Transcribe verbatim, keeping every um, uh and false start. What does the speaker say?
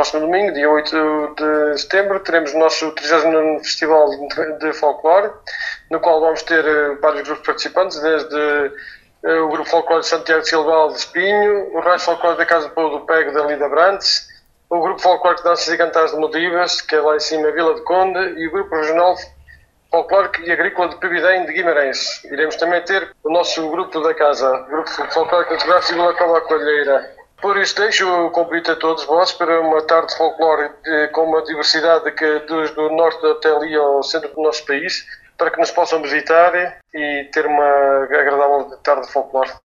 próximo domingo, dia oito de setembro, teremos o nosso trigésimo nono Festival de Folclore, no qual vamos ter vários grupos participantes, desde o Grupo Folclore de Santiago de Silval de Espinho, o Rancho Folclore da Casa do Povo do Pego da Lida Brantes, o Grupo Folclore de Danças e Cantares de Modivas, que é lá em cima, Vila de Conde, e o Grupo Regional Folclórico e Agrícola de Pevidém de Guimarães. Iremos também ter o nosso grupo da casa, o Grupo Folclórico de Gráfico de Vila Cova Coalheira. Por isso deixo o convite a todos vós para uma tarde de folclore de, com uma diversidade que desde o norte até ali ao centro do nosso país, para que nos possam visitar e ter uma agradável tarde de folclore.